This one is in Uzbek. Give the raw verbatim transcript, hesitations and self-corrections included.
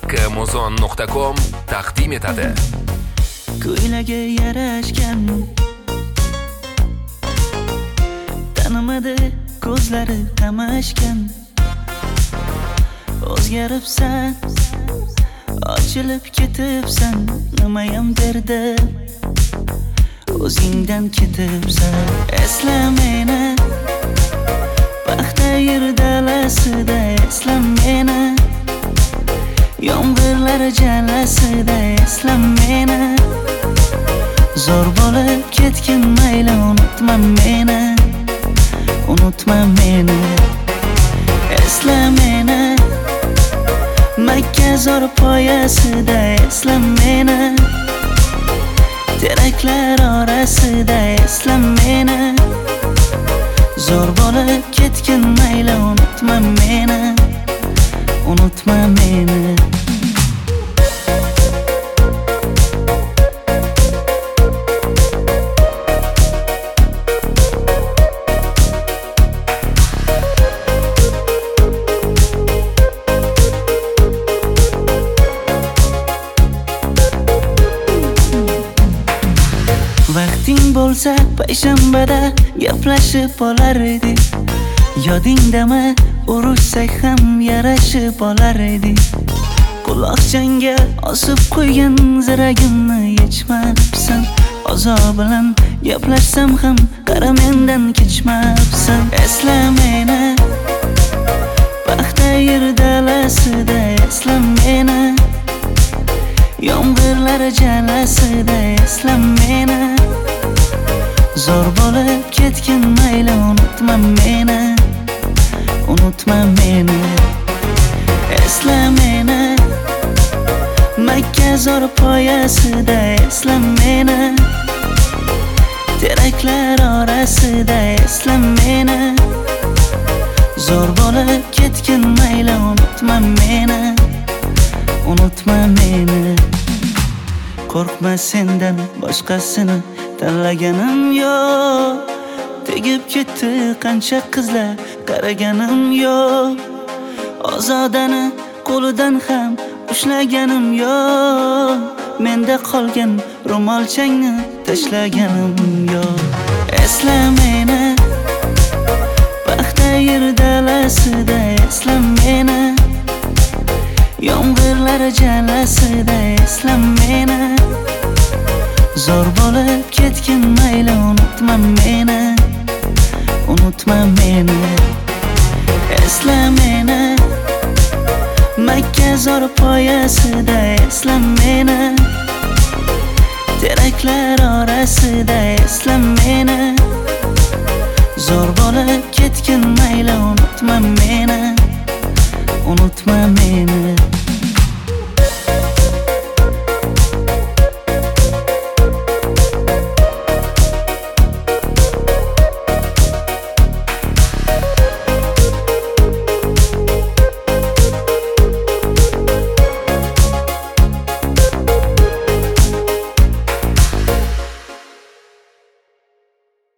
Kmuzon nuqta com taqdim etadi. Ko'ylagi yarashgan, tanimadi ko'zlari qamashgan. O'zgaribsan, ochilib ketibsan, nimayam derdim, o'zingdan ketibsan. Esla meni, paxta yer dalasida, esla meni, yomg'irlar jalasida, esla meni. Zo'r bo'lib ketgin mayli, unutma meni, unutma meni. Esla meni, Makka zo'r poyasida, esla meni, teraklar orasida, esla meni. Zo'r bo'lib ketgin mayli, unutma meni, unutma meni. Vaqting bo'lsa payshanbada gaplashib olar edik. Yodingdami, urushsak ham yarashib olar edik. Quloqchangga osib qo'ygan ziragimni yechmabsan. Ozo bilan gaplashsam ham qara mendan kechmabsan. Esla meni, paxta yer dalasida, esla meni, yomg'irlar jalasida, esla meni. Zo'r bo'lib ketgin mayli, unutma meni, unutma meni. Esla meni, Makka zo'r poyasida, esla meni, teraklar orasida, esla meni. Zo'r bo'lib ketgin mayli, unutma meni, unutma meni. Qo'rqma sendan boshqasini tanlaganim yo'q. Tegib ketdi qancha qizlar, qaraganim yo'q. Ozodani qo'lidan ham ushlaganim yo'q. Menda qolgan ro'molchangni tashlaganim yo'q. Esla meni, paxta yer dalasida, esla meni, yomg'irlar jalasida, esla meni. Zo'r bo'lib ketgin mayli, unutma meni, unutma meni. Esla meni, Makka zo'r poyasida, esla meni, teraklar orasida, esla meni. Zo'r bo'lib ketgin mayli.